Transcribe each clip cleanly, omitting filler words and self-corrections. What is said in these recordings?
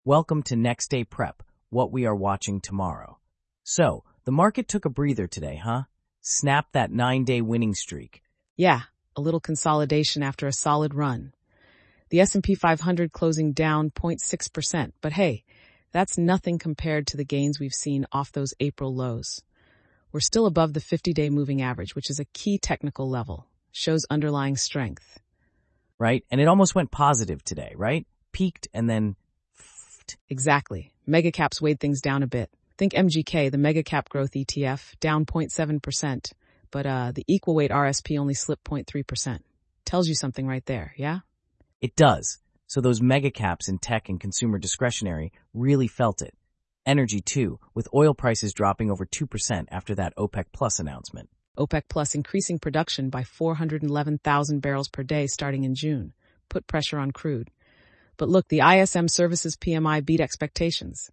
Welcome to Next Day Prep, what we are watching tomorrow. So, the market took a breather today, huh? Snapped that 9-day winning streak. Yeah, a little consolidation after a solid run. The S&P 500 closing down 0.6%, but hey, that's nothing compared to the gains we've seen off those April lows. We're still above the 50-day moving average, which is a key technical level. Shows underlying strength. Right? And it almost went positive today, right? Peaked and then... Exactly. Megacaps weighed things down a bit. Think MGK, the Megacap Growth ETF, down 0.7%, but the equal weight RSP only slipped 0.3%. Tells you something right there, yeah? It does. So those megacaps in tech and consumer discretionary really felt it. Energy too, with oil prices dropping over 2% after that OPEC Plus announcement. OPEC Plus increasing production by 411,000 barrels per day starting in June. Put pressure on crude. But look, the ISM Services PMI beat expectations,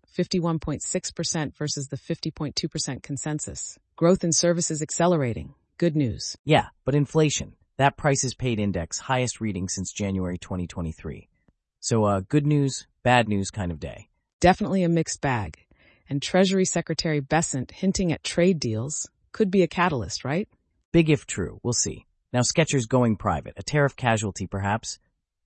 51.6% versus the 50.2% consensus. Growth in services accelerating. Good news. Yeah, but inflation. That prices paid index, highest reading since January 2023. So, good news, bad news kind of day. Definitely a mixed bag. And Treasury Secretary Bessent hinting at trade deals could be a catalyst, right? Big if true, we'll see. Now Skechers going private, a tariff casualty perhaps?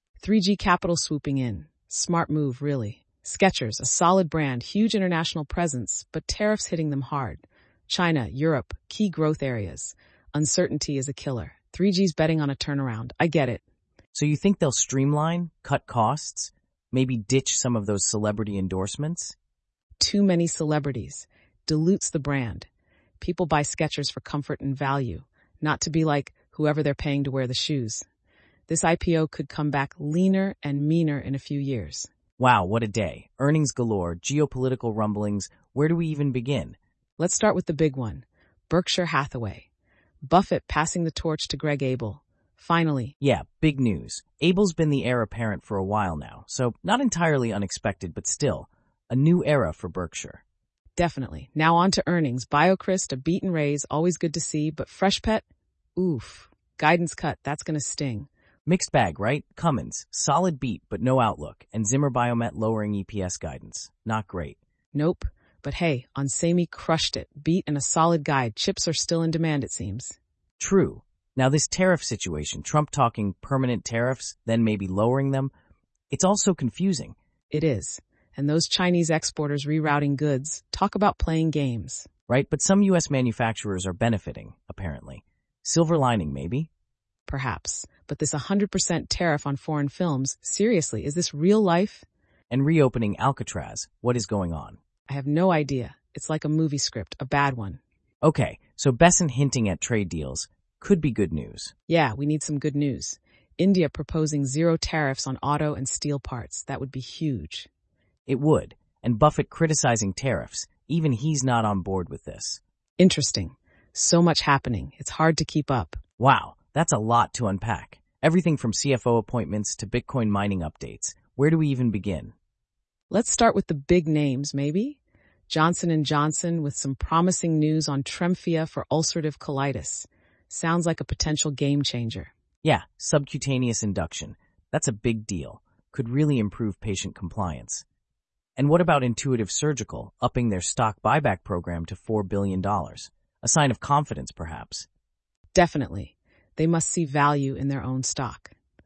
3G Capital swooping in. Smart move, really. Skechers, a solid brand, huge international presence, but tariffs hitting them hard. China, Europe, key growth areas. Uncertainty is a killer. 3G's betting on a turnaround. I get it. So you think they'll streamline, cut costs, maybe ditch some of those celebrity endorsements? Too many celebrities. Dilutes the brand. People buy Skechers for comfort and value, not to be like whoever they're paying to wear the shoes. This IPO could come back leaner and meaner in a few years. Wow, what a day. Earnings galore, geopolitical rumblings. Where do we even begin? Let's start with the big one. Berkshire Hathaway. Buffett passing the torch to Greg Abel. Finally. Yeah, big news. Abel's been the heir apparent for a while now, so not entirely unexpected, but still, a new era for Berkshire. Definitely. Now on to earnings. BioCryst, a beat and raise, always good to see, but Freshpet? Oof. Guidance cut, that's gonna sting. Mixed bag, right? Cummins, solid beat, but no outlook, and Zimmer Biomet lowering EPS guidance. Not great. Nope. But hey, Onsemi crushed it. Beat and a solid guide. Chips are still in demand, it seems. True. Now this tariff situation, Trump talking permanent tariffs, then maybe lowering them, it's all so confusing. It is. And those Chinese exporters rerouting goods, talk about playing games. Right, but some U.S. manufacturers are benefiting, apparently. Silver lining, maybe? Perhaps. But this 100% tariff on foreign films, seriously, is this real life? And reopening Alcatraz, what is going on? I have no idea. It's like a movie script, a bad one. Okay, so Bessent hinting at trade deals could be good news. Yeah, we need some good news. India proposing zero tariffs on auto and steel parts. That would be huge. It would. And Buffett criticizing tariffs. Even he's not on board with this. Interesting. So much happening. It's hard to keep up. Wow, that's a lot to unpack. Everything from CFO appointments to Bitcoin mining updates. Where do we even begin? Let's start with the big names, maybe? Johnson & Johnson with some promising news on Tremfya for ulcerative colitis. Sounds like a potential game changer. Yeah, subcutaneous induction. That's a big deal. Could really improve patient compliance. And what about Intuitive Surgical, upping their stock buyback program to $4 billion? A sign of confidence, perhaps. Definitely. They must see value in their own stock.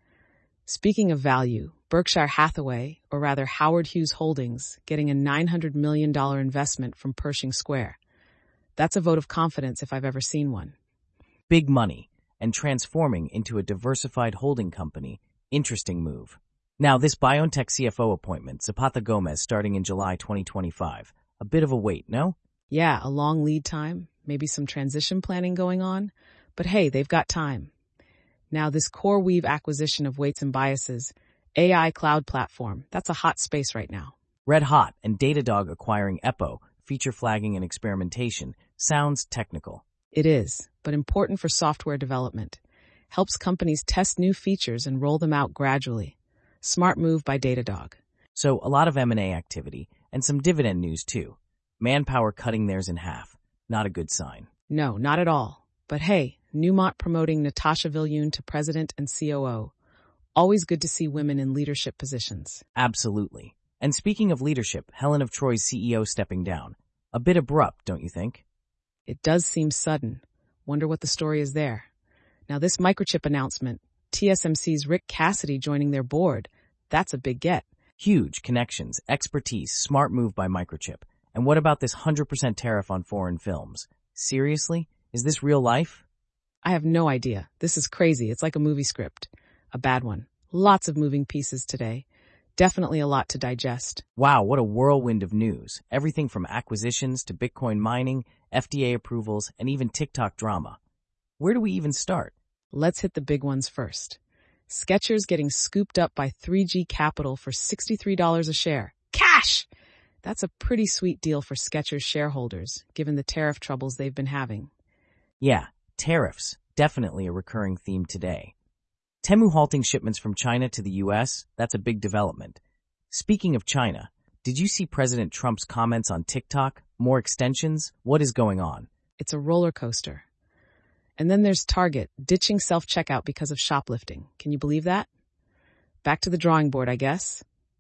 Speaking of value, Berkshire Hathaway, or rather Howard Hughes Holdings, getting a $900 million investment from Pershing Square. That's a vote of confidence if I've ever seen one. Big money, and transforming into a diversified holding company. Interesting move. Now, this BioNTech CFO appointment, Zapata Gomez, starting in July 2025. A bit of a wait, no? Yeah, a long lead time, maybe some transition planning going on. But hey, they've got time. Now, this CoreWeave acquisition of Weights & Biases, AI cloud platform, that's a hot space right now. Red hot, and Datadog acquiring EPO, feature flagging and experimentation, sounds technical. It is, but important for software development. Helps companies test new features and roll them out gradually. Smart move by Datadog. So, a lot of M&A activity, and some dividend news too. Manpower cutting theirs in half. Not a good sign. No, not at all. But hey, Newmont promoting Natasha Viljoen to president and COO. Always good to see women in leadership positions. Absolutely. And speaking of leadership, Helen of Troy's CEO stepping down. A bit abrupt, don't you think? It does seem sudden. Wonder what the story is there. Now this microchip announcement, TSMC's Rick Cassidy joining their board, that's a big get. Huge connections, expertise, smart move by Microchip. And what about this 100% tariff on foreign films? Seriously? Is this real life? I have no idea. This is crazy. It's like a movie script. A bad one. Lots of moving pieces today. Definitely a lot to digest. Wow, what a whirlwind of news. Everything from acquisitions to Bitcoin mining, FDA approvals, and even TikTok drama. Where do we even start? Let's hit the big ones first. Skechers getting scooped up by 3G Capital for $63 a share. Cash! That's a pretty sweet deal for Skechers shareholders, given the tariff troubles they've been having. Yeah, tariffs. Definitely a recurring theme today. Temu halting shipments from China to the US, that's a big development. Speaking of China, did you see President Trump's comments on TikTok? More extensions? What is going on? It's a roller coaster. And then there's Target, ditching self-checkout because of shoplifting. Can you believe that? Back to the drawing board, I guess.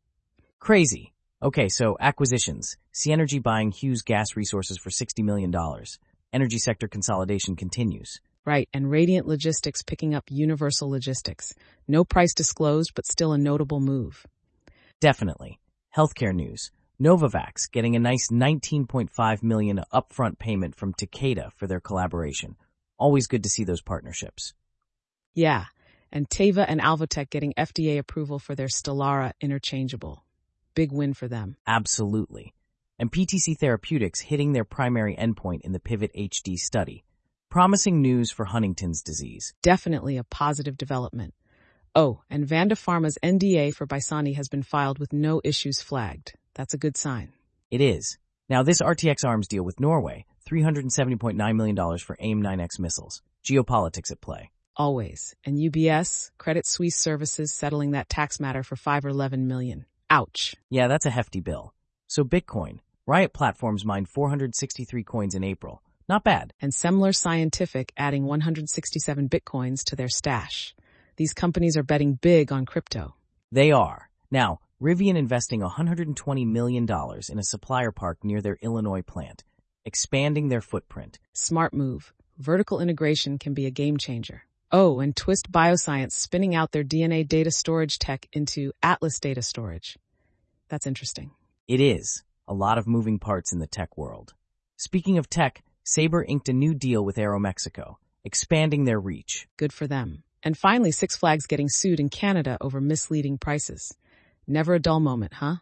Crazy. Okay, so acquisitions. Seanergy buying Hughes Gas Resources for $60 million. Energy sector consolidation continues. Right, and Radiant Logistics picking up Universal Logistics. No price disclosed, but still a notable move. Definitely. Healthcare news. Novavax getting a nice $19.5 million upfront payment from Takeda for their collaboration. Always good to see those partnerships. Yeah, and Teva and Alvotech getting FDA approval for their Stelara interchangeable. Big win for them. Absolutely. And PTC Therapeutics hitting their primary endpoint in the Pivot HD study. Promising news for Huntington's disease. Definitely a positive development. Oh, and Vanda Pharma's NDA for Bisani has been filed with no issues flagged. That's a good sign. It is. Now this RTX Arms deal with Norway, $370.9 million for AIM-9X missiles. Geopolitics at play. Always. And UBS, Credit Suisse Services settling that tax matter for $5 or $11 million. Ouch. Yeah, that's a hefty bill. So Bitcoin. Riot Platforms mined 463 coins in April. Not bad. And Semler Scientific adding 167 Bitcoins to their stash. These companies are betting big on crypto. They are. Now, Rivian investing $120 million in a supplier park near their Illinois plant, expanding their footprint. Smart move. Vertical integration can be a game changer. Oh, and Twist Bioscience spinning out their DNA data storage tech into Atlas Data Storage. That's interesting. It is. A lot of moving parts in the tech world. Speaking of tech, Sabre inked a new deal with Aeromexico, expanding their reach. Good for them. And finally, Six Flags getting sued in Canada over misleading prices. Never a dull moment, huh?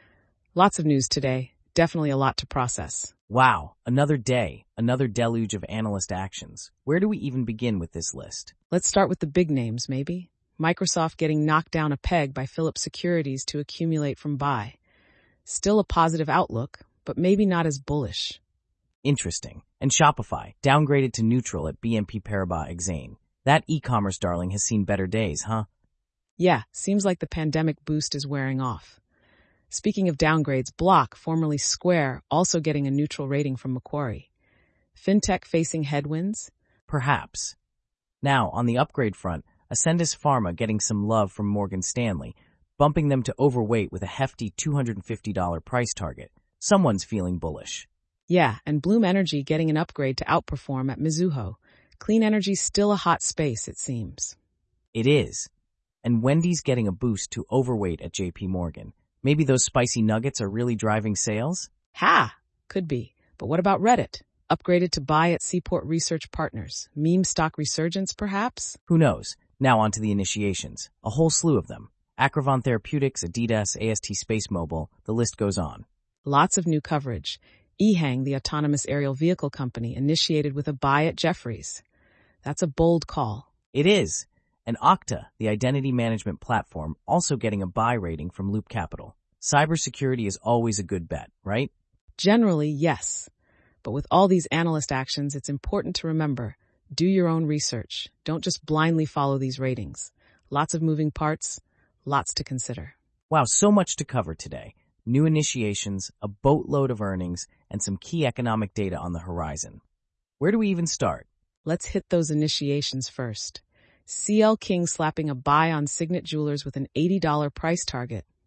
Lots of news today. Definitely a lot to process. Wow, another day, another deluge of analyst actions. Where do we even begin with this list? Let's start with the big names, maybe. Microsoft getting knocked down a peg by Philips Securities to accumulate from buy. Still a positive outlook, but maybe not as bullish. Interesting. And Shopify, downgraded to neutral at BNP Paribas Exane. That e-commerce darling has seen better days, huh? Yeah, seems like the pandemic boost is wearing off. Speaking of downgrades, Block, formerly Square, also getting a neutral rating from Macquarie. Fintech facing headwinds? Perhaps. Now, on the upgrade front, Ascendis Pharma getting some love from Morgan Stanley, bumping them to overweight with a hefty $250 price target. Someone's feeling bullish. Yeah, and Bloom Energy getting an upgrade to outperform at Mizuho. Clean energy's still a hot space, it seems. It is. And Wendy's getting a boost to overweight at JP Morgan. Maybe those spicy nuggets are really driving sales? Ha! Could be. But what about Reddit? Upgraded to buy at Seaport Research Partners. Meme stock resurgence, perhaps? Who knows? Now on to the initiations. A whole slew of them. Acrivon Therapeutics, Adidas, AST Space Mobile, the list goes on. Lots of new coverage. EHang, the autonomous aerial vehicle company, initiated with a buy at Jefferies. That's a bold call. It is. And Okta, the identity management platform, also getting a buy rating from Loop Capital. Cybersecurity is always a good bet, right? Generally, yes. But with all these analyst actions, it's important to remember, do your own research. Don't just blindly follow these ratings. Lots of moving parts, lots to consider. Wow, so much to cover today. New initiations, a boatload of earnings, and some key economic data on the horizon. Where do we even start? Let's hit those initiations first. CL King slapping a buy on Signet Jewelers with an $80 price target.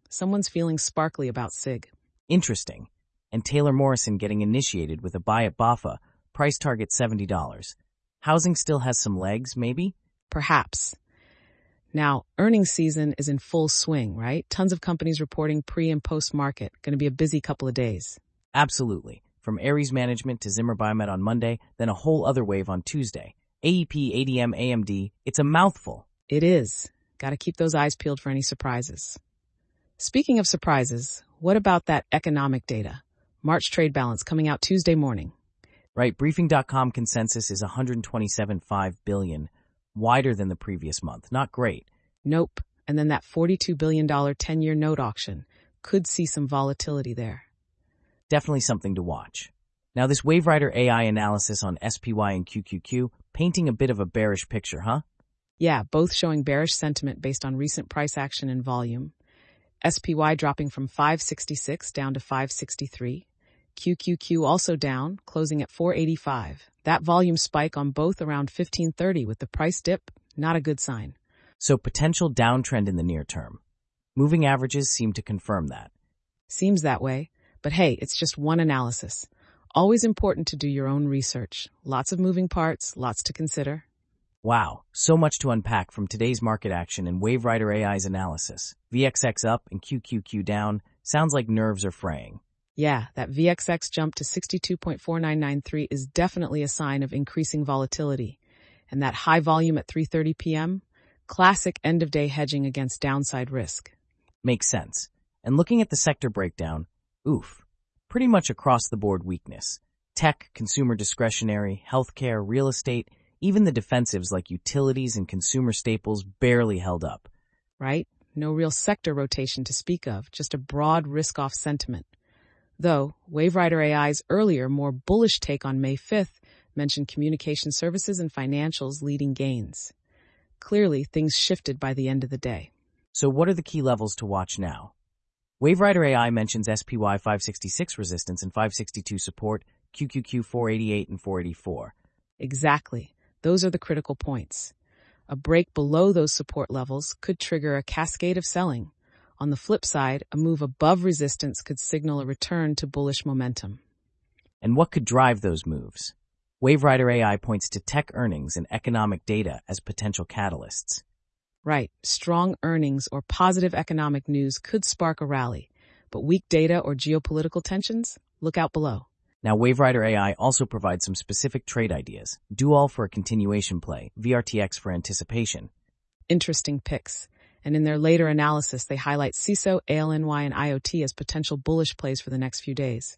Someone's feeling sparkly about SIG. Interesting. And Taylor Morrison getting initiated with a buy at BAFA, price target $70. Housing still has some legs, maybe? Perhaps. Now, earnings season is in full swing, right? Tons of companies reporting pre- and post-market. Going to be a busy couple of days. Absolutely. From Ares Management to Zimmer Biomet on Monday, then a whole other wave on Tuesday. AEP, ADM, AMD, it's a mouthful. It is. Got to keep those eyes peeled for any surprises. Speaking of surprises, what about that economic data? March trade balance coming out Tuesday morning. Right, Briefing.com consensus is $127.5 billion, wider than the previous month. Not great. Nope. And then that $42 billion 10-year note auction. Could see some volatility there. Definitely something to watch. Now, this WaveWriter AI analysis on SPY and QQQ, painting a bit of a bearish picture, huh? Yeah, both showing bearish sentiment based on recent price action and volume. SPY dropping from 566 down to 563. QQQ also down, closing at 485. That volume spike on both around 1530 with the price dip, not a good sign. So potential downtrend in the near term. Moving averages seem to confirm that. Seems that way, but hey, it's just one analysis. Always important to do your own research. Lots of moving parts, lots to consider. Wow, so much to unpack from today's market action and WaveWriter AI's analysis. VXX up and QQQ down. Sounds like nerves are fraying. Yeah, that VXX jump to 62.4993 is definitely a sign of increasing volatility. And that high volume at 3:30 p.m., classic end-of-day hedging against downside risk. Makes sense. And looking at the sector breakdown, oof, pretty much across-the-board weakness. Tech, consumer discretionary, healthcare, real estate, even the defensives like utilities and consumer staples barely held up. Right? No real sector rotation to speak of, just a broad risk-off sentiment. Though, WaveWriter AI's earlier, more bullish take on May 5th mentioned communication services and financials leading gains. Clearly, things shifted by the end of the day. So what are the key levels to watch now? WaveWriter AI mentions SPY 566 resistance and 562 support, QQQ 488 and 484. Exactly. Those are the critical points. A break below those support levels could trigger a cascade of selling. On the flip side, a move above resistance could signal a return to bullish momentum. And what could drive those moves? WaveWriter AI points to tech earnings and economic data as potential catalysts. Right, strong earnings or positive economic news could spark a rally, but weak data or geopolitical tensions? Look out below. Now, WaveWriter AI also provides some specific trade ideas. Do all for a continuation play, VRTX for anticipation. Interesting picks. And in their later analysis, they highlight CISO, ALNY, and IoT as potential bullish plays for the next few days.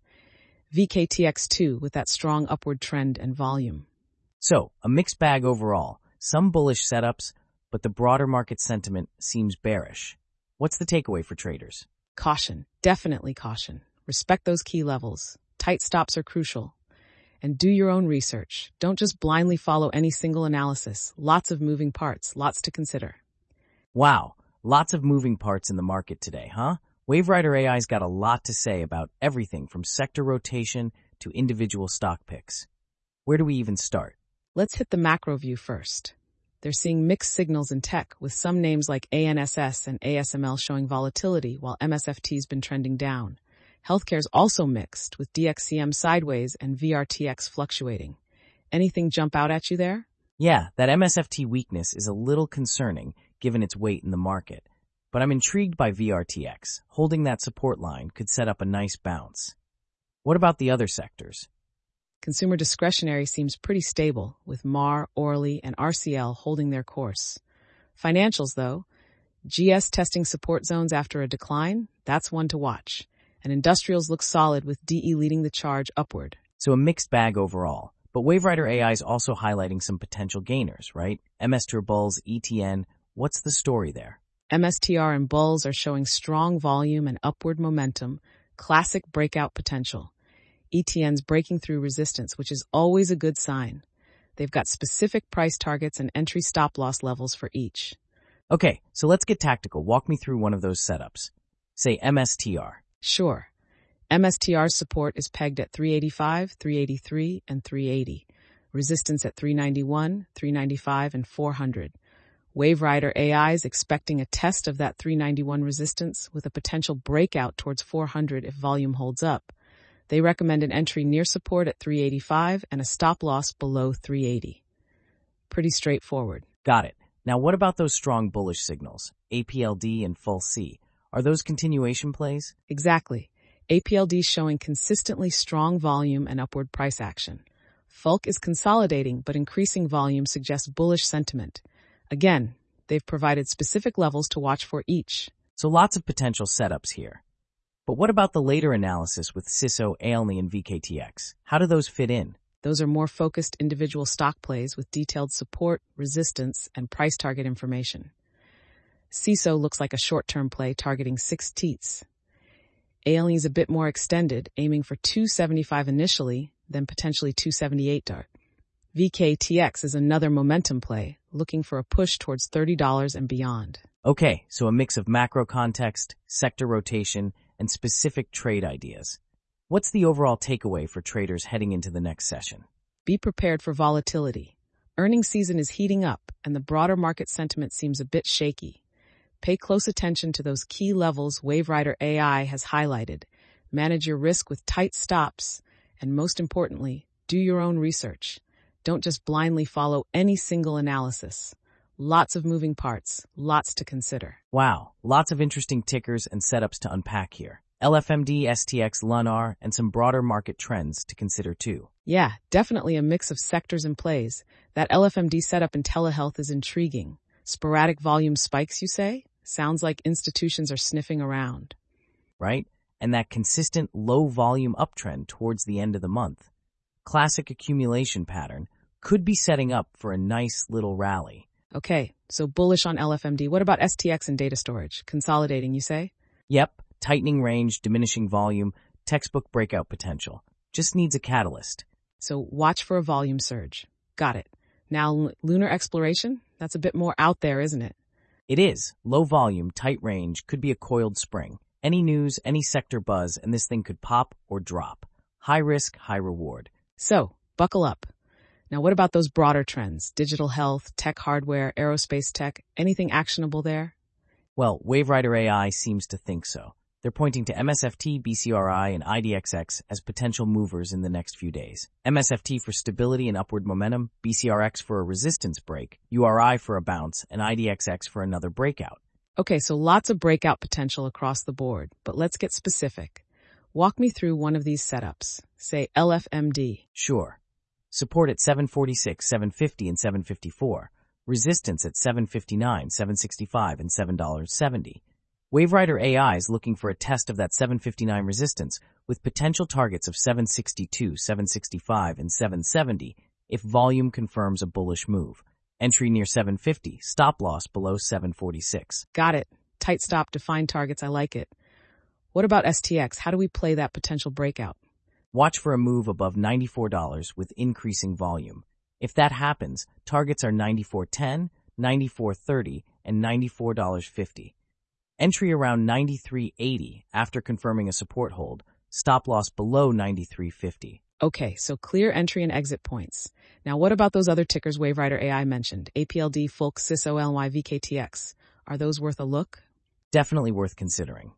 VKTX2 with that strong upward trend and volume. So, a mixed bag overall. Some bullish setups, but the broader market sentiment seems bearish. What's the takeaway for traders? Caution. Definitely caution. Respect those key levels. Tight stops are crucial. And do your own research. Don't just blindly follow any single analysis. Lots of moving parts, lots to consider. Wow, lots of moving parts in the market today, huh? WaveWriter AI's got a lot to say about everything from sector rotation to individual stock picks. Where do we even start? Let's hit the macro view first. They're seeing mixed signals in tech, with some names like ANSS and ASML showing volatility while MSFT's been trending down. Healthcare's also mixed, with DXCM sideways and VRTX fluctuating. Anything jump out at you there? Yeah, that MSFT weakness is a little concerning given its weight in the market. But I'm intrigued by VRTX. Holding that support line could set up a nice bounce. What about the other sectors? Consumer discretionary seems pretty stable, with MAR, Orly, and RCL holding their course. Financials, though, GS testing support zones after a decline, that's one to watch. And industrials look solid with DE leading the charge upward. So a mixed bag overall. But WaveWriter AI is also highlighting some potential gainers, right? MSTR Bulls, ETN, what's the story there? MSTR and Bulls are showing strong volume and upward momentum, classic breakout potential. ETN's breaking through resistance, which is always a good sign. They've got specific price targets and entry stop-loss levels for each. Okay, so let's get tactical. Walk me through one of those setups. Say MSTR. Sure. MSTR's support is pegged at 385, 383, and 380. Resistance at 391, 395, and 400. WaveRider AI is expecting a test of that 391 resistance with a potential breakout towards 400 if volume holds up. They recommend an entry near support at 385 and a stop loss below 380. Pretty straightforward. Got it. Now what about those strong bullish signals, APLD and FULC? Are those continuation plays? Exactly. APLD showing consistently strong volume and upward price action. FULC is consolidating, but increasing volume suggests bullish sentiment. Again, they've provided specific levels to watch for each. So lots of potential setups here. But what about the later analysis with CISO, ALNI, and VKTX? How do those fit in? Those are more focused individual stock plays with detailed support, resistance, and price target information. CISO looks like a short-term play targeting 6 teats. ALNI is a bit more extended, aiming for 275 initially, then potentially 278 dart. VKTX is another momentum play, looking for a push towards $30 and beyond. Okay, so a mix of macro context, sector rotation, and specific trade ideas. What's the overall takeaway for traders heading into the next session? Be prepared for volatility. Earnings season is heating up, and the broader market sentiment seems a bit shaky. Pay close attention to those key levels WaveRider AI has highlighted. Manage your risk with tight stops, and most importantly, do your own research. Don't just blindly follow any single analysis. Lots of moving parts, lots to consider. Wow, lots of interesting tickers and setups to unpack here. LFMD, STX, LUNAR, and some broader market trends to consider too. Yeah, definitely a mix of sectors and plays. That LFMD setup in telehealth is intriguing. Sporadic volume spikes, you say? Sounds like institutions are sniffing around. Right? And that consistent low volume uptrend towards the end of the month. Classic accumulation pattern could be setting up for a nice little rally. Okay, so bullish on LFMD. What about STX and data storage? Consolidating, you say? Yep, tightening range, diminishing volume, textbook breakout potential. Just needs a catalyst. So watch for a volume surge. Got it. Now, lunar exploration? That's a bit more out there, isn't it? It is. Low volume, tight range, could be a coiled spring. Any news, any sector buzz, and this thing could pop or drop. High risk, high reward. So, buckle up. Now, what about those broader trends? Digital health, tech hardware, aerospace tech, anything actionable there? Well, WaveRider AI seems to think so. They're pointing to MSFT, BCRI, and IDXX as potential movers in the next few days. MSFT for stability and upward momentum, BCRX for a resistance break, URI for a bounce, and IDXX for another breakout. Okay, so lots of breakout potential across the board, but let's get specific. Walk me through one of these setups. Say LFMD. Sure. Support at 746, 750, and 754. Resistance at 759, 765, and $7.70. WaveRider AI is looking for a test of that 759 resistance with potential targets of 762, 765, and 770 if volume confirms a bullish move. Entry near 750, stop loss below 746. Got it. Tight stop, defined targets, I like it. What about STX? How do we play that potential breakout? Watch for a move above $94 with increasing volume. If that happens, targets are $94.10, $94.30, and $94.50. Entry around $93.80 after confirming a support hold. Stop loss below $93.50. Okay, so clear entry and exit points. Now what about those other tickers WaveRider AI mentioned? APLD, FULC, CISO, LNY, VKTX. Are those worth a look? Definitely worth considering.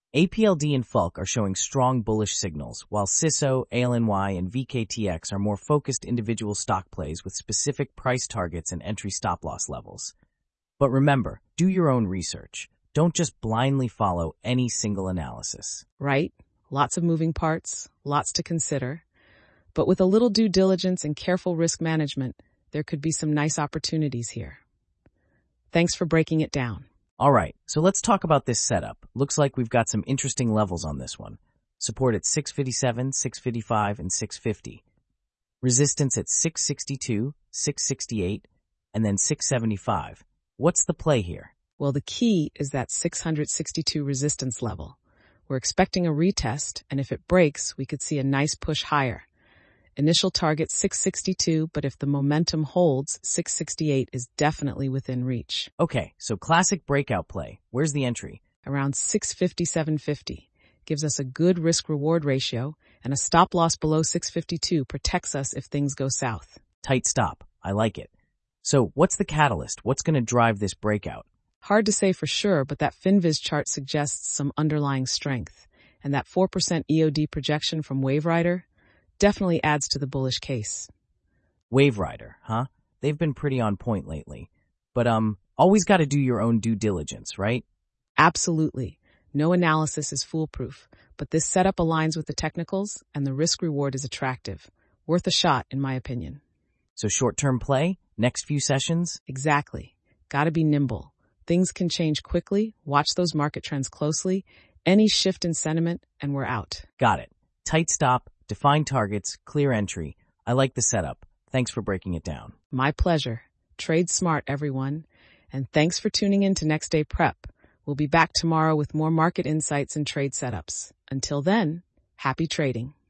APLD and FULC are showing strong bullish signals, while CISO, ALNY, and VKTX are more focused individual stock plays with specific price targets and entry stop-loss levels. But remember, do your own research. Don't just blindly follow any single analysis. Right. Lots of moving parts, lots to consider. But with a little due diligence and careful risk management, there could be some nice opportunities here. Thanks for breaking it down. All right, so let's talk about this setup. Looks like we've got some interesting levels on this one. Support at 657, 655, and 650. Resistance at 662, 668, and then 675. What's the play here? Well, the key is that 662 resistance level. We're expecting a retest, and if it breaks, we could see a nice push higher. Initial target 662, but if the momentum holds, 668 is definitely within reach. Okay, so classic breakout play. Where's the entry? Around 650, 750. Gives us a good risk-reward ratio, and a stop loss below 652 protects us if things go south. Tight stop. I like it. So what's the catalyst? What's going to drive this breakout? Hard to say for sure, but that FinViz chart suggests some underlying strength. And that 4% EOD projection from WaveRider definitely adds to the bullish case. WaveRider, huh? They've been pretty on point lately. But always got to do your own due diligence, right? Absolutely. No analysis is foolproof, but this setup aligns with the technicals and the risk reward is attractive. Worth a shot, in my opinion. So short-term play, next few sessions? Exactly. Gotta be nimble. Things can change quickly. Watch those market trends closely. Any shift in sentiment, and we're out. Got it. Tight stop, defined targets, clear entry. I like the setup. Thanks for breaking it down. My pleasure. Trade smart, everyone. And thanks for tuning in to Next Day Prep. We'll be back tomorrow with more market insights and trade setups. Until then, happy trading.